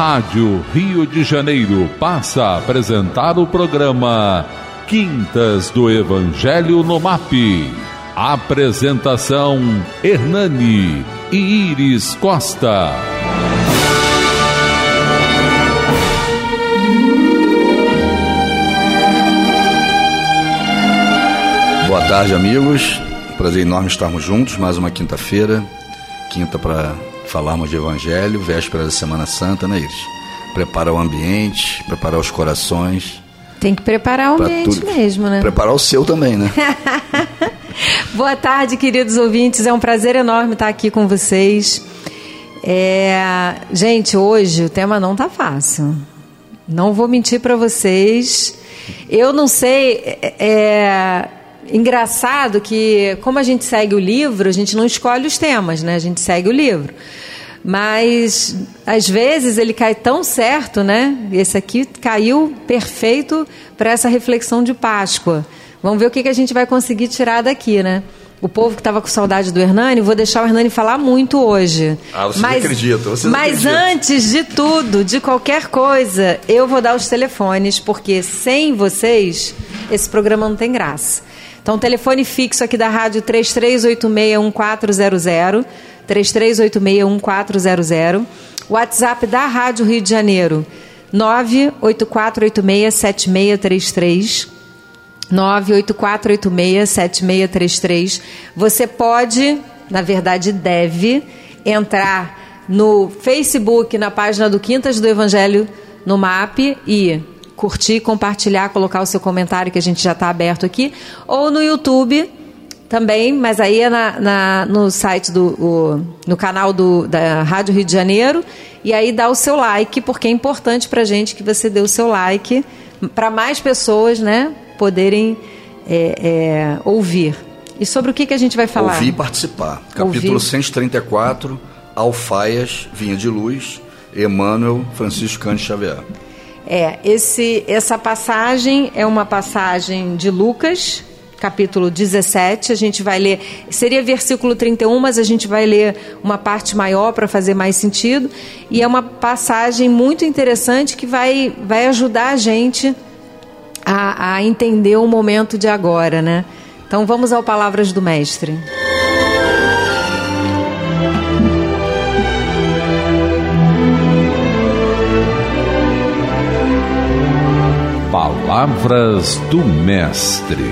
Rádio Rio de Janeiro passa a apresentar o programa Quintas do Evangelho no MAP. Apresentação: Hernani e Iris Costa. Boa tarde, amigos. Prazer enorme estarmos juntos, mais uma quinta-feira. Quinta para falarmos de Evangelho, véspera da Semana Santa, né, Iris? Preparar o ambiente, preparar os corações. Tem que preparar o ambiente mesmo, né? Preparar o seu também, né? Boa tarde, queridos ouvintes. É um prazer enorme estar aqui com vocês. Gente, hoje o tema não tá fácil. Não vou mentir para vocês. Eu não sei... Engraçado que, como a gente segue o livro, a gente não escolhe os temas, né? A gente segue o livro. Mas, às vezes, ele cai tão certo, né? Esse aqui caiu perfeito para essa reflexão de Páscoa. Vamos ver o que a gente vai conseguir tirar daqui, né? O povo que estava com saudade do Hernani, vou deixar o Hernani falar muito hoje. Vocês acreditam, Mas antes de tudo, de qualquer coisa, eu vou dar os telefones, porque sem vocês, esse programa não tem graça. Então, telefone fixo aqui da rádio 3386-1400, 3386-1400. WhatsApp da Rádio Rio de Janeiro, 98486-7633, 98486-7633. Você pode, na verdade deve, entrar no Facebook, na página do Quintas do Evangelho no MAP e... curtir, compartilhar, colocar o seu comentário, que a gente já está aberto aqui, ou no YouTube também, mas aí é no site no canal da Rádio Rio de Janeiro, e aí dá o seu like, porque é importante para a gente que você dê o seu like, para mais pessoas, né, poderem ouvir. E sobre o que a gente vai falar? Ouvir e participar. Capítulo 134, Alfaias, Vinha de Luz, Emmanuel, Francisco Cândido Xavier. Essa passagem é uma passagem de Lucas, capítulo 17, a gente vai ler, seria versículo 31, mas a gente vai ler uma parte maior para fazer mais sentido, e é uma passagem muito interessante que vai ajudar a gente a entender o momento de agora, né? Então vamos ao Palavras do Mestre. Palavras do Mestre.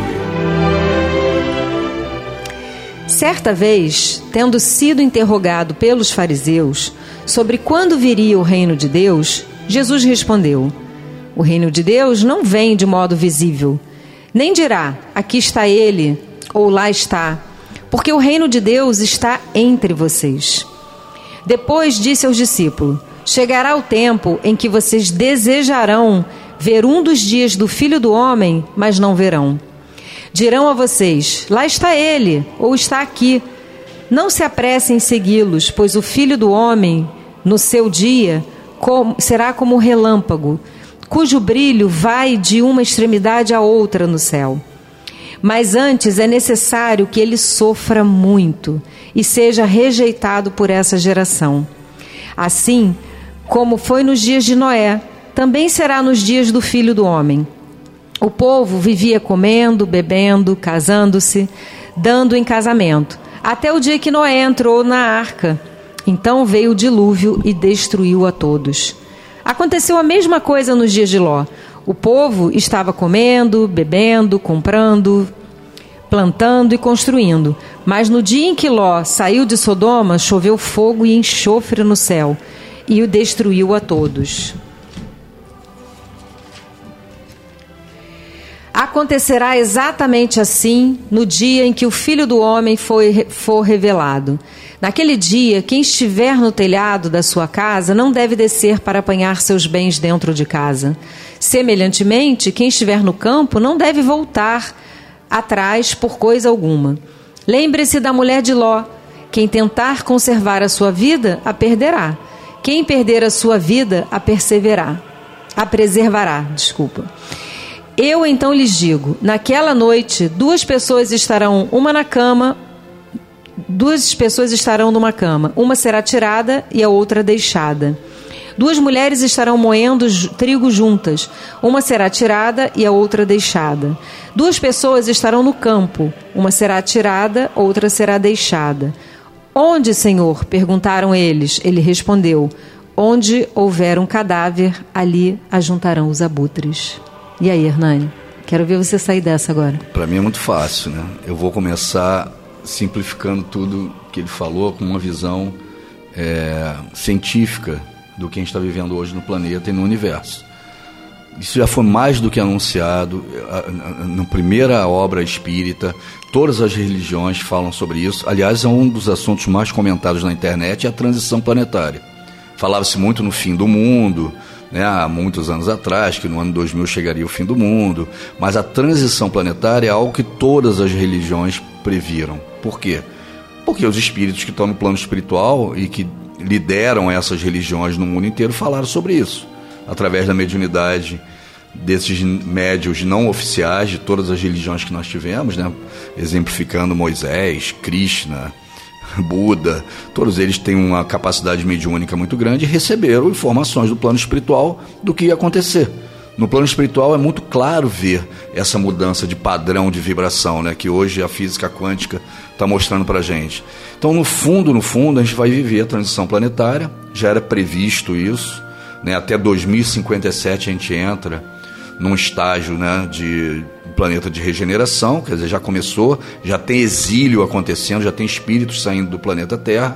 Certa vez, tendo sido interrogado pelos fariseus sobre quando viria o reino de Deus, Jesus respondeu: o reino de Deus não vem de modo visível, nem dirá, aqui está ele, ou lá está, porque o reino de Deus está entre vocês. Depois disse aos discípulos: chegará o tempo em que vocês desejarão ver um dos dias do Filho do Homem, mas não verão. Dirão a vocês: lá está ele, ou está aqui. Não se apressem em segui-los, pois o Filho do Homem, no seu dia, será como um relâmpago, cujo brilho vai de uma extremidade à outra no céu. Mas antes é necessário que ele sofra muito e seja rejeitado por essa geração. Assim, como foi nos dias de Noé, também será nos dias do Filho do Homem. O povo vivia comendo, bebendo, casando-se, dando em casamento, até o dia que Noé entrou na arca. Então veio o dilúvio e destruiu a todos. Aconteceu a mesma coisa nos dias de Ló. O povo estava comendo, bebendo, comprando, plantando e construindo. Mas no dia em que Ló saiu de Sodoma, choveu fogo e enxofre no céu e o destruiu a todos. Acontecerá exatamente assim no dia em que o Filho do Homem for revelado. Naquele dia, quem estiver no telhado da sua casa não deve descer para apanhar seus bens dentro de casa. Semelhantemente, quem estiver no campo não deve voltar atrás por coisa alguma. Lembre-se da mulher de Ló. Quem tentar conservar a sua vida, a perderá. Quem perder a sua vida, a preservará. Eu então lhes digo, naquela noite, duas pessoas estarão numa cama, uma será tirada e a outra deixada. 2 mulheres estarão moendo trigo juntas. Uma será tirada e a outra deixada. 2 pessoas estarão no campo. Uma será tirada, outra será deixada. Onde, Senhor? Perguntaram eles. Ele respondeu: onde houver um cadáver, ali ajuntarão os abutres. E aí, Hernani? Quero ver você sair dessa agora. Para mim é muito fácil, né? Eu vou começar simplificando tudo que ele falou com uma visão científica do que a gente está vivendo hoje no planeta e no universo. Isso já foi mais do que anunciado na primeira obra espírita. Todas as religiões falam sobre isso. Aliás, é um dos assuntos mais comentados na internet, é a transição planetária. Falava-se muito no fim do mundo, né, há muitos anos atrás, que no ano 2000 chegaria o fim do mundo, mas a transição planetária é algo que todas as religiões previram. Por quê? Porque os espíritos que estão no plano espiritual e que lideram essas religiões no mundo inteiro falaram sobre isso, através da mediunidade desses médiuns não oficiais de todas as religiões que nós tivemos, né, exemplificando Moisés, Krishna, Buda. Todos eles têm uma capacidade mediúnica muito grande e receberam informações do plano espiritual do que ia acontecer. No plano espiritual é muito claro ver essa mudança de padrão de vibração, né, que hoje a física quântica está mostrando para a gente. Então, no fundo, a gente vai viver a transição planetária. Já era previsto isso, né, até 2057 a gente entra num estágio, né, de planeta de regeneração, quer dizer, já começou, já tem exílio acontecendo, já tem espíritos saindo do planeta Terra,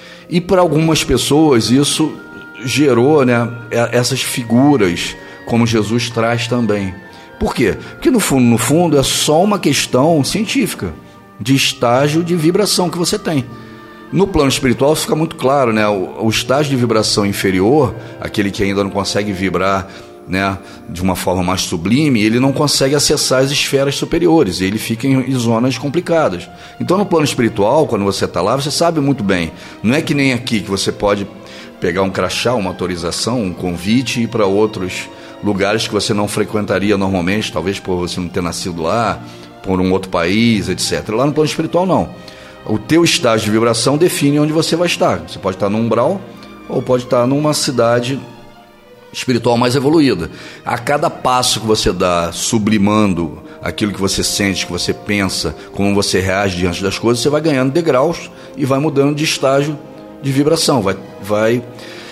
e para algumas pessoas isso gerou, né, essas figuras, como Jesus traz também. Por quê? Porque no fundo é só uma questão científica, de estágio de vibração que você tem. No plano espiritual fica muito claro, né, o estágio de vibração inferior, aquele que ainda não consegue vibrar, né, de uma forma mais sublime, ele não consegue acessar as esferas superiores, ele fica em zonas complicadas. Então, no plano espiritual, quando você está lá, você sabe muito bem, não é que nem aqui, que você pode pegar um crachá, uma autorização, um convite e ir para outros lugares que você não frequentaria normalmente, talvez por você não ter nascido lá, por um outro país, etc. Lá no plano espiritual, não. O teu estágio de vibração define onde você vai estar. Você pode estar num umbral ou pode estar numa cidade espiritual mais evoluída. A cada passo que você dá, sublimando aquilo que você sente, que você pensa, como você reage diante das coisas, você vai ganhando degraus e vai mudando de estágio de vibração, vai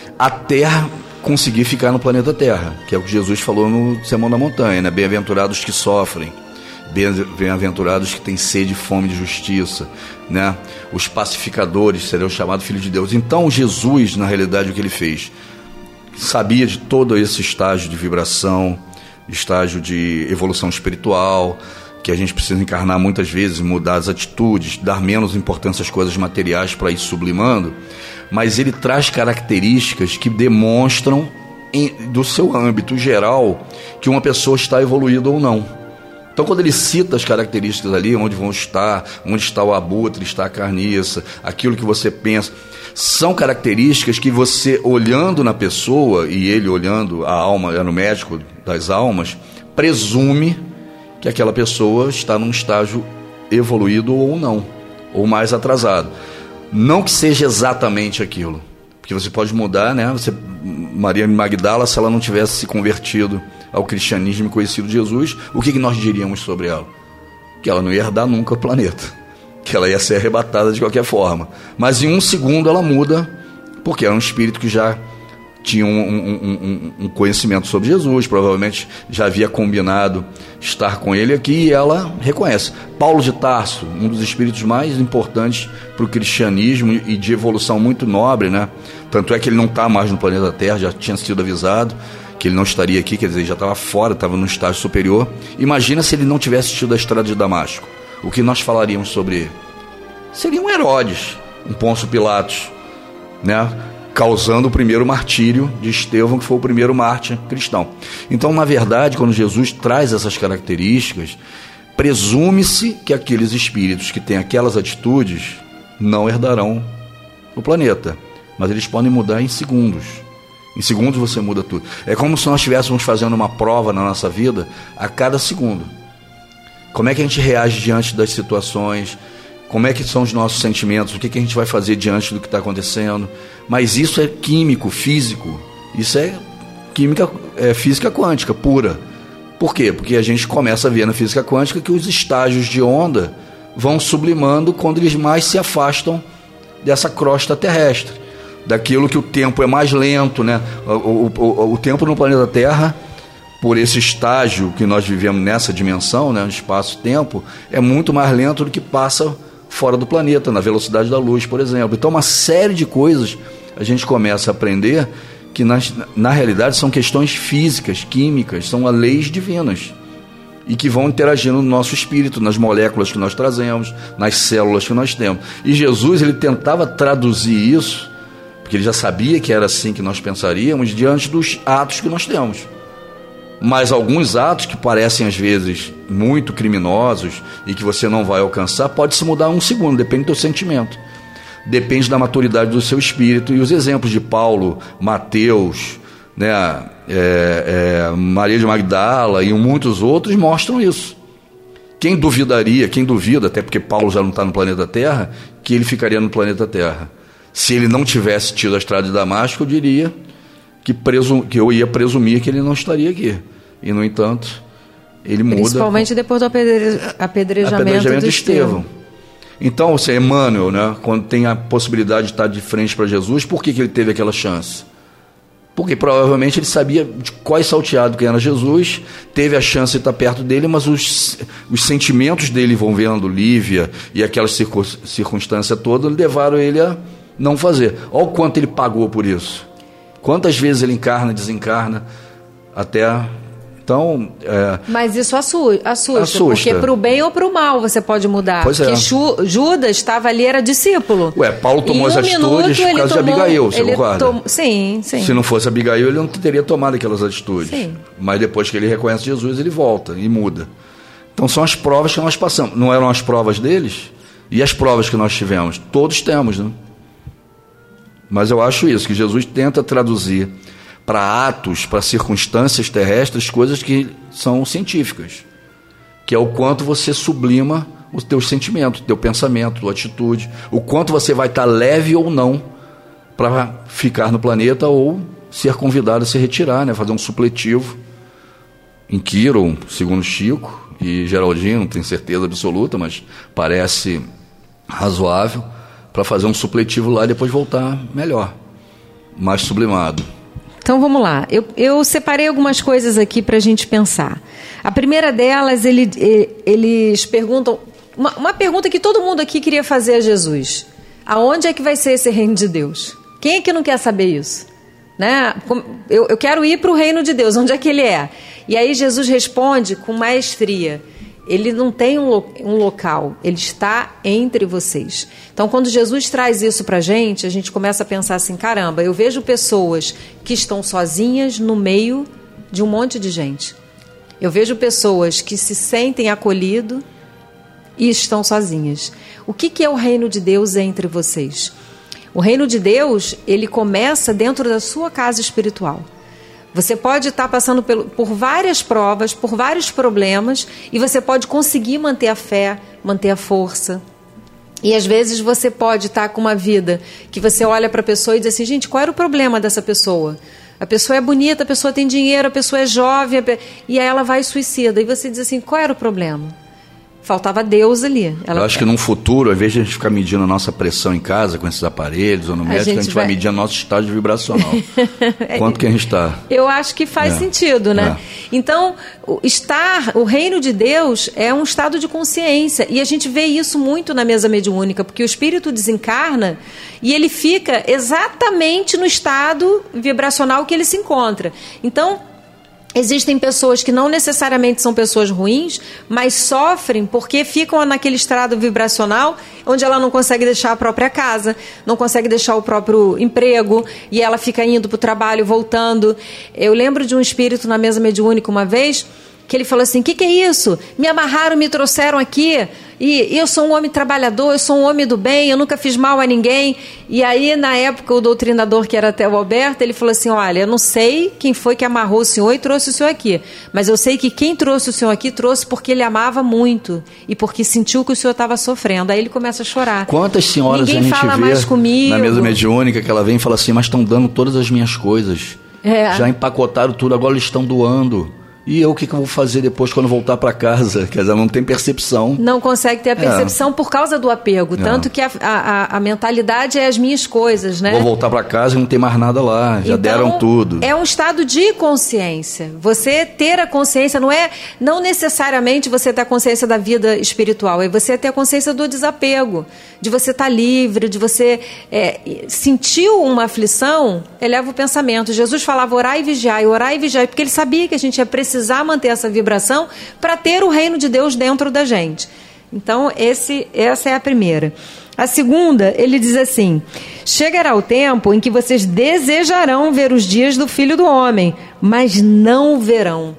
até conseguir ficar no planeta Terra, que é o que Jesus falou no Sermão da Montanha, né? Bem-aventurados que sofrem, bem-aventurados que têm sede e fome de justiça, né? Os pacificadores serão chamados filhos de Deus. Então Jesus, na realidade, o que ele fez? Sabia de todo esse estágio de vibração, estágio de evolução espiritual, que a gente precisa encarnar muitas vezes, mudar as atitudes, dar menos importância às coisas materiais para ir sublimando, mas ele traz características que demonstram, do seu âmbito geral, que uma pessoa está evoluída ou não. Então, quando ele cita as características ali, onde está o abutre, está a carniça, aquilo que você pensa, são características que você, olhando na pessoa, e ele olhando a alma, era o médico das almas, presume que aquela pessoa está num estágio evoluído ou não, ou mais atrasado. Não que seja exatamente aquilo, porque você pode mudar, né? Maria Magdala, se ela não tivesse se convertido ao cristianismo e conhecido Jesus, o que nós diríamos sobre ela? Que ela não ia herdar nunca o planeta, que ela ia ser arrebatada de qualquer forma. Mas em um segundo ela muda, porque era um espírito que já tinha um conhecimento sobre Jesus, provavelmente já havia combinado estar com ele aqui, e ela reconhece. Paulo de Tarso, um dos espíritos mais importantes para o cristianismo e de evolução muito nobre, né? Tanto é que ele não está mais no planeta Terra, já tinha sido avisado que ele não estaria aqui, quer dizer, ele já estava fora, estava no estágio superior. Imagina se ele não tivesse tido a estrada de Damasco. O que nós falaríamos sobre ele? Seria um Herodes, um Pôncio Pilatos, né? Causando o primeiro martírio de Estevão, que foi o primeiro mártir cristão. Então, na verdade, quando Jesus traz essas características, presume-se que aqueles espíritos que têm aquelas atitudes não herdarão o planeta, mas eles podem mudar em segundos. Em segundos você muda tudo. É como se nós estivéssemos fazendo uma prova na nossa vida a cada segundo. Como é que a gente reage diante das situações? Como é que são os nossos sentimentos? O que a gente vai fazer diante do que está acontecendo? Mas isso é químico, físico. Isso é física quântica pura. Por quê? Porque a gente começa a ver na física quântica que os estágios de onda vão sublimando quando eles mais se afastam dessa crosta terrestre, daquilo que o tempo é mais lento, né? O tempo no planeta Terra, por esse estágio que nós vivemos nessa dimensão, né, no espaço-tempo, é muito mais lento do que passa fora do planeta, na velocidade da luz, por exemplo. Então, uma série de coisas a gente começa a aprender que, na realidade, são questões físicas, químicas, são leis divinas, e que vão interagindo no nosso espírito, nas moléculas que nós trazemos, nas células que nós temos. E Jesus, ele tentava traduzir isso, porque ele já sabia que era assim que nós pensaríamos, diante dos atos que nós temos. Mas alguns atos que parecem às vezes muito criminosos e que você não vai alcançar, pode se mudar um segundo, depende do teu sentimento, depende da maturidade do seu espírito. E os exemplos de Paulo, Mateus, né, Maria de Magdala e muitos outros mostram isso. Quem duvida, até porque Paulo já não está no planeta Terra, que ele ficaria no planeta Terra? Se ele não tivesse tido a estrada de Damasco, eu diria que eu ia presumir que ele não estaria aqui. E, no entanto, ele muda. Principalmente depois do apedrejamento de Estevão. Então, Emmanuel, né, quando tem a possibilidade de estar de frente para Jesus, por que ele teve aquela chance? Porque provavelmente ele sabia de qual salteado que era Jesus, teve a chance de estar perto dele, mas os sentimentos dele envolvendo Lívia e aquela circunstância toda levaram ele a não fazer. Olha o quanto ele pagou por isso. Quantas vezes ele encarna, desencarna, até... Então, mas isso assusta, porque para o bem ou para o mal você pode mudar. Pois porque Judas estava ali, era discípulo. Paulo tomou as atitudes por causa de Abigail, você concorda? Sim. Se não fosse Abigail, ele não teria tomado aquelas atitudes. Sim. Mas depois que ele reconhece Jesus, ele volta e muda. Então são as provas que nós passamos. Não eram as provas deles? E as provas que nós tivemos? Todos temos, né? Mas eu acho isso, que Jesus tenta traduzir para atos, para circunstâncias terrestres, coisas que são científicas, que é o quanto você sublima os teus sentimentos, teu pensamento, tua atitude, o quanto você vai estar leve ou não para ficar no planeta ou ser convidado a se retirar, né? Fazer um supletivo em Quiro, segundo Chico e Geraldino, não tenho certeza absoluta, mas parece razoável, para fazer um supletivo lá e depois voltar melhor, mais sublimado. Então vamos lá, eu separei algumas coisas aqui para a gente pensar. A primeira delas, eles perguntam, uma pergunta que todo mundo aqui queria fazer a Jesus: aonde é que vai ser esse reino de Deus? Quem é que não quer saber isso? Né? Eu quero ir para o reino de Deus, onde é que ele é? E aí Jesus responde com maestria: ele não tem um local, ele está entre vocês. Então, quando Jesus traz isso para a gente começa a pensar assim: caramba, eu vejo pessoas que estão sozinhas no meio de um monte de gente. Eu vejo pessoas que se sentem acolhidas e estão sozinhas. O que é o reino de Deus entre vocês? O reino de Deus, ele começa dentro da sua casa espiritual. Você pode estar passando por várias provas, por vários problemas, e você pode conseguir manter a fé, manter a força. E às vezes você pode estar com uma vida que você olha para a pessoa e diz assim: gente, qual era o problema dessa pessoa? A pessoa é bonita, a pessoa tem dinheiro, a pessoa é jovem, e aí ela vai e suicida. E você diz assim: qual era o problema? Faltava Deus ali. Eu acho que num futuro, ao invés de a gente ficar medindo a nossa pressão em casa com esses aparelhos ou no médico, a gente vai medir nosso estágio vibracional. Quanto que a gente está? Eu acho que faz sentido, né? Então, o reino de Deus é um estado de consciência. E a gente vê isso muito na mesa mediúnica, porque o espírito desencarna e ele fica exatamente no estado vibracional que ele se encontra. Então, existem pessoas que não necessariamente são pessoas ruins, mas sofrem porque ficam naquele estado vibracional onde ela não consegue deixar a própria casa, não consegue deixar o próprio emprego, e ela fica indo para o trabalho, voltando. Eu lembro de um espírito na mesa mediúnica uma vez, que ele falou assim: que é isso? Me amarraram, me trouxeram aqui, e eu sou um homem trabalhador, eu sou um homem do bem, eu nunca fiz mal a ninguém. E aí, na época, o doutrinador, que era até o Alberto, ele falou assim: olha, eu não sei quem foi que amarrou o senhor e trouxe o senhor aqui, mas eu sei que quem trouxe o senhor aqui trouxe porque ele amava muito e porque sentiu que o senhor estava sofrendo. Aí ele começa a chorar. Quantas senhoras ninguém a gente fala vê mais comigo. Na mesa mediúnica que ela vem e fala assim: mas estão dando todas as minhas coisas. Já empacotaram tudo, agora eles estão doando. E eu, o que eu vou fazer depois quando voltar para casa? Quer dizer, não tem percepção. Não consegue ter a percepção por causa do apego. Tanto que a mentalidade é as minhas coisas, né? Vou voltar para casa e não tem mais nada lá. Já deram tudo. É um estado de consciência. Você ter a consciência não necessariamente você ter a consciência da vida espiritual. É você ter a consciência do desapego. De você estar livre, de você sentiu uma aflição, eleva o pensamento. Jesus falava orai e vigiai, porque ele sabia que a gente ia precisar manter essa vibração para ter o reino de Deus dentro da gente. Então, essa é a primeira. A segunda, ele diz assim: chegará o tempo em que vocês desejarão ver os dias do Filho do Homem, mas não o verão.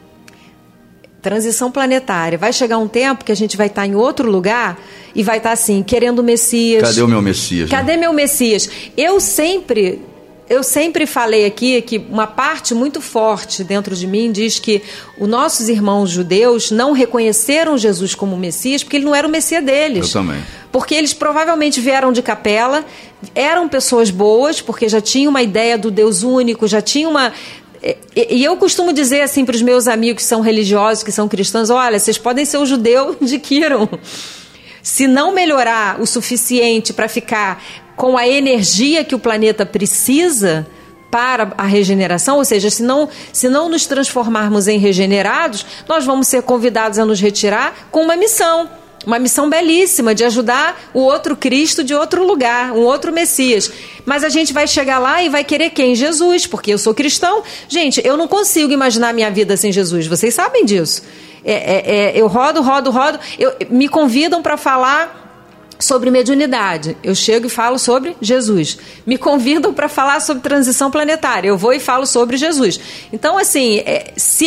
Transição planetária. Vai chegar um tempo que a gente vai estar em outro lugar e vai estar assim, querendo o Messias. Cadê o meu Messias? Cadê meu Messias? Eu sempre falei aqui que uma parte muito forte dentro de mim diz que os nossos irmãos judeus não reconheceram Jesus como Messias porque ele não era o Messias deles. Eu também. Porque eles provavelmente vieram de capela, eram pessoas boas, porque já tinham uma ideia do Deus único, já tinham uma... E eu costumo dizer assim para os meus amigos que são religiosos, que são cristãos: olha, vocês podem ser o judeu de Quiron. Se não melhorar o suficiente para ficar com a energia que o planeta precisa para a regeneração, ou seja, se não nos transformarmos em regenerados, nós vamos ser convidados a nos retirar com uma missão belíssima de ajudar o outro Cristo de outro lugar, um outro Messias. Mas a gente vai chegar lá e vai querer quem? Jesus, porque eu sou cristão. Gente, eu não consigo imaginar minha vida sem Jesus, vocês sabem disso. Eu rodo, me convidam para falar sobre mediunidade, eu chego e falo sobre Jesus. Me convidam para falar sobre transição planetária, eu vou e falo sobre Jesus. Então, assim, se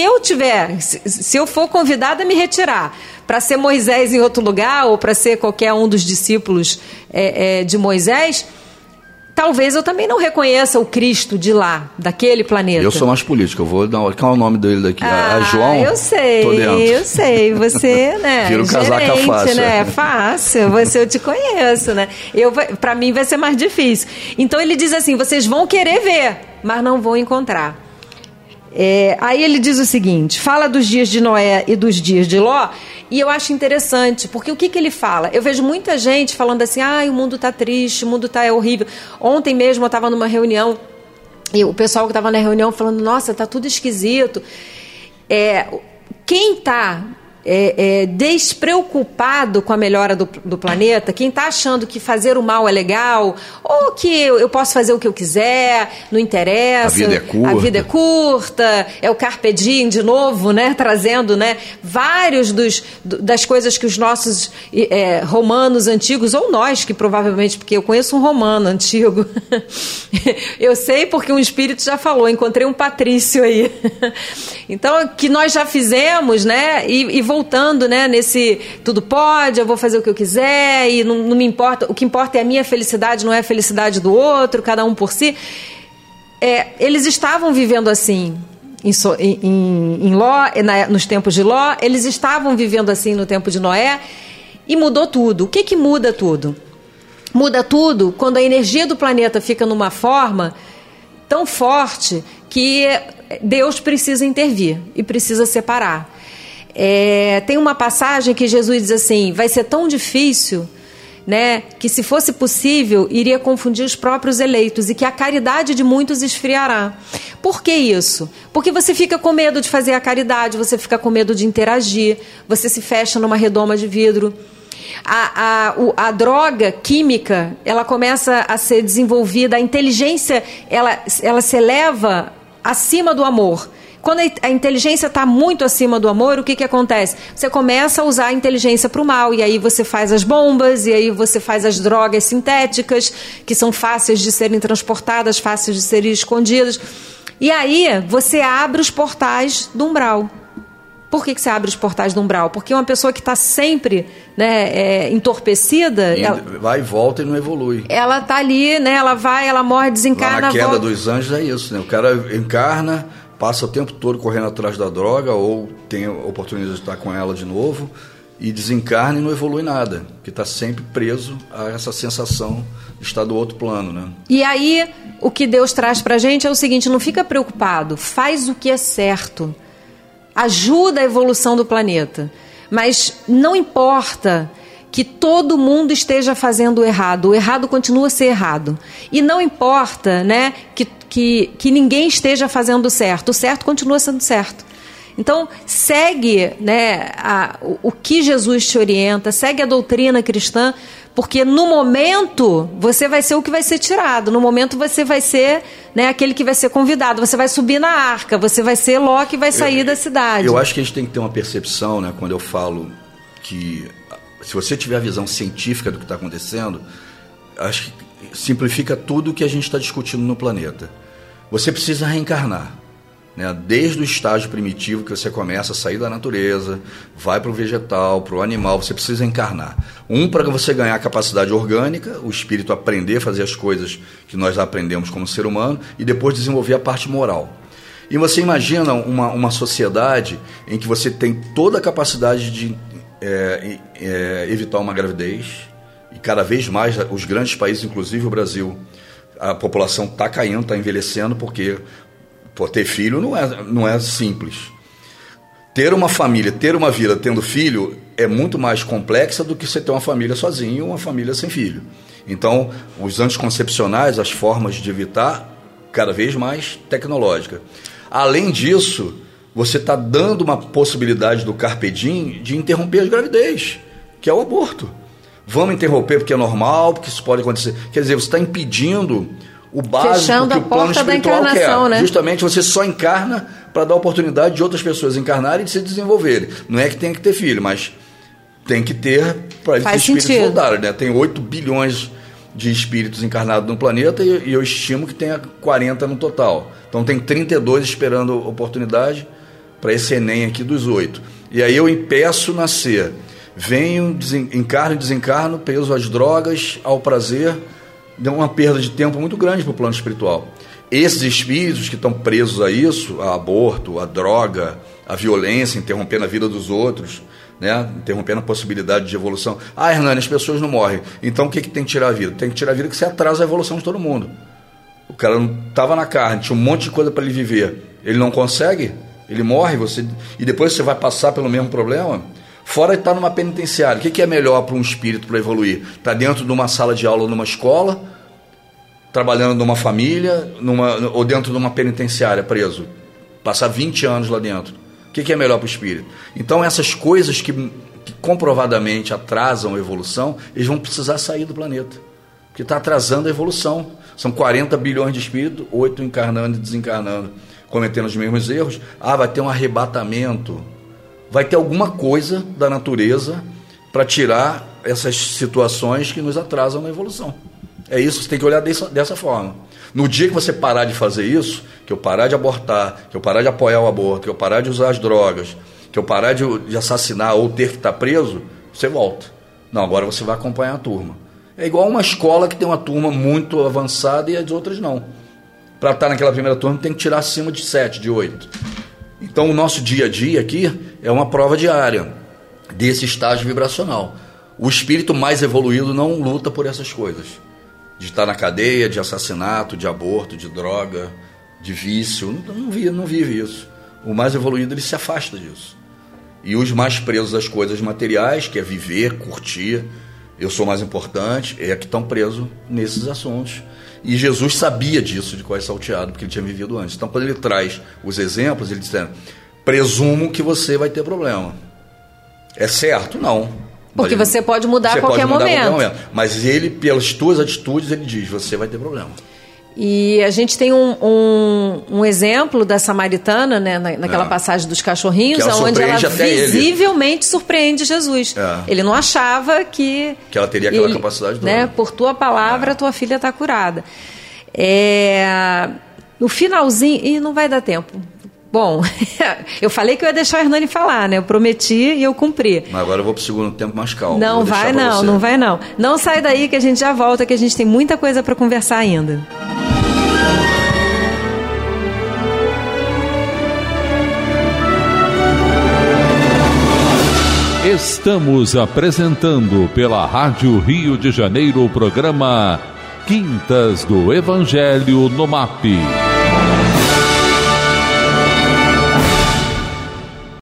eu for convidada a me retirar para ser Moisés em outro lugar, ou para ser qualquer um dos discípulos de Moisés, talvez eu também não reconheça o Cristo de lá, daquele planeta. Eu sou mais político, eu vou dar... Qual é o nome dele daqui? João? Eu sei, você, né? Vira o casaca fácil. Né? É fácil, eu te conheço, né? Para mim vai ser mais difícil. Então ele diz assim, vocês vão querer ver, mas não vão encontrar. Aí ele diz o seguinte, fala dos dias de Noé e dos dias de Ló, e eu acho interessante, porque o que ele fala? Eu vejo muita gente falando assim, o mundo está triste, o mundo está horrível. Ontem mesmo eu estava numa reunião, e o pessoal que estava na reunião falando, nossa, está tudo esquisito. Quem está despreocupado com a melhora do planeta, quem está achando que fazer o mal é legal, ou que eu posso fazer o que eu quiser, não interessa, a vida é curta, é o carpe diem de novo, né, trazendo, né, vários das coisas que os nossos romanos antigos, ou nós que provavelmente, porque eu conheço um romano antigo, eu sei porque um espírito já falou, encontrei um patrício aí, então que nós já fizemos, né, e voltando, né, nesse tudo pode, eu vou fazer o que eu quiser e não me importa, o que importa é a minha felicidade, não é a felicidade do outro, cada um por si. Eles estavam vivendo assim em Ló, nos tempos de Ló, eles estavam vivendo assim no tempo de Noé, e mudou tudo. O que muda tudo? Muda tudo quando a energia do planeta fica numa forma tão forte que Deus precisa intervir e precisa separar. Tem uma passagem que Jesus diz assim, vai ser tão difícil, né, que se fosse possível iria confundir os próprios eleitos e que a caridade de muitos esfriará. Por que isso? Porque você fica com medo de fazer a caridade, você fica com medo de interagir, você se fecha numa redoma de vidro. A droga química, ela começa a ser desenvolvida, a inteligência ela se eleva acima do amor. Quando a inteligência está muito acima do amor, o que acontece? Você começa a usar a inteligência para o mal, e aí você faz as bombas, e aí você faz as drogas sintéticas, que são fáceis de serem transportadas, fáceis de serem escondidas. E aí você abre os portais do umbral. Por que você abre os portais do umbral? Porque uma pessoa que está sempre, né, entorpecida... vai e volta e não evolui. Ela está ali, né, ela vai, ela morre, desencarna... Lá na queda dos anjos é isso, né? O cara encarna... passa o tempo todo correndo atrás da droga, ou tem a oportunidade de estar com ela de novo, e desencarna e não evolui nada, que está sempre preso a essa sensação de estar do outro plano, né? E aí, o que Deus traz pra gente é o seguinte: não fica preocupado, faz o que é certo, ajuda a evolução do planeta, mas não importa que todo mundo esteja fazendo o errado continua a ser errado, e não importa, né, que ninguém esteja fazendo o certo continua sendo certo. Então, segue, né, o que Jesus te orienta, segue a doutrina cristã, porque no momento você vai ser o que vai ser tirado, no momento você vai ser, né, aquele que vai ser convidado, você vai subir na arca, você vai ser Ló que vai sair da cidade. Eu acho que a gente tem que ter uma percepção, né, quando eu falo que se você tiver a visão científica do que está acontecendo, acho que simplifica tudo o que a gente está discutindo no planeta. Você precisa reencarnar. Né, desde o estágio primitivo que você começa a sair da natureza, vai para o vegetal, para o animal, você precisa encarnar. Para você ganhar capacidade orgânica, o espírito aprender a fazer as coisas que nós aprendemos como ser humano, e depois desenvolver a parte moral. E você imagina uma sociedade em que você tem toda a capacidade de evitar uma gravidez, e cada vez mais os grandes países, inclusive o Brasil, a população está caindo, está envelhecendo, porque ter filho não é simples. Ter uma família, ter uma vida tendo filho é muito mais complexa do que você ter uma família sozinho ou uma família sem filho. Então, os anticoncepcionais, as formas de evitar, cada vez mais tecnológica. Além disso, você está dando uma possibilidade do Carpe Diem de interromper a gravidez, que é o aborto. Vamos interromper porque é normal, porque isso pode acontecer. Quer dizer, você está impedindo o básico fechando que o plano espiritual quer. Né? Justamente você só encarna para dar oportunidade de outras pessoas encarnarem e de se desenvolverem. Não é que tem que ter filho, mas tem que ter para esses espíritos voltarem. Né? Tem 8 bilhões de espíritos encarnados no planeta e eu estimo que tenha 40 no total. Então tem 32 esperando oportunidade para esse Enem aqui dos 8. E aí eu impeço nascer. Venho, encarno e desencarno, preso às drogas, ao prazer. Deu uma perda de tempo muito grande para o plano espiritual. Esses espíritos que estão presos a isso, a aborto, a droga, a violência, interrompendo a vida dos outros, né? Interrompendo a possibilidade de evolução. Hernani, as pessoas não morrem. Então o que tem que tirar a vida? Tem que tirar a vida que você atrasa a evolução de todo mundo. O cara não estava na carne, tinha um monte de coisa para ele viver. Ele não consegue, ele morre, e depois você vai passar pelo mesmo problema. Fora de estar numa penitenciária, o que é melhor para um espírito para evoluir? Estar dentro de uma sala de aula numa escola, trabalhando numa família, ou dentro de uma penitenciária preso? Passar 20 anos lá dentro. O que é melhor para o espírito? Então essas coisas que comprovadamente atrasam a evolução, eles vão precisar sair do planeta. Porque está atrasando a evolução. São 40 bilhões de espíritos, 8 encarnando e desencarnando, cometendo os mesmos erros. Vai ter um arrebatamento. Vai ter alguma coisa da natureza para tirar essas situações que nos atrasam na evolução. É isso, você tem que olhar dessa forma. No dia que você parar de fazer isso, que eu parar de abortar, que eu parar de apoiar o aborto, que eu parar de usar as drogas, que eu parar de assassinar ou ter que estar preso, você volta. Não, agora você vai acompanhar a turma. É igual uma escola que tem uma turma muito avançada e as outras não. Para estar naquela primeira turma tem que tirar acima de 7, de 8. Então o nosso dia a dia aqui é uma prova diária desse estágio vibracional. O espírito mais evoluído não luta por essas coisas. De estar na cadeia, de assassinato, de aborto, de droga, de vício. Não vive isso. O mais evoluído ele se afasta disso. E os mais presos às coisas materiais, que é viver, curtir, eu sou mais importante, é que estão presos nesses assuntos. E Jesus sabia disso, de qual é salteado, porque ele tinha vivido antes. Então, quando ele traz os exemplos, ele diz: presumo que você vai ter problema. É certo? Não. Porque você pode mudar a qualquer momento. Mas ele, pelas tuas atitudes, ele diz: você vai ter problema. E a gente tem um exemplo da samaritana, né, naquela passagem dos cachorrinhos, onde ela visivelmente surpreende Jesus. Ele não achava que ela teria aquela capacidade toda. Né, por tua palavra, tua filha está curada. No finalzinho, e não vai dar tempo. Bom, eu falei que eu ia deixar o Hernani falar, né? Eu prometi e eu cumpri. Mas agora eu vou para o segundo tempo mais calmo. Não vai não. Não sai daí que a gente já volta, que a gente tem muita coisa para conversar ainda. Estamos apresentando pela Rádio Rio de Janeiro o programa Quintas do Evangelho no MAP.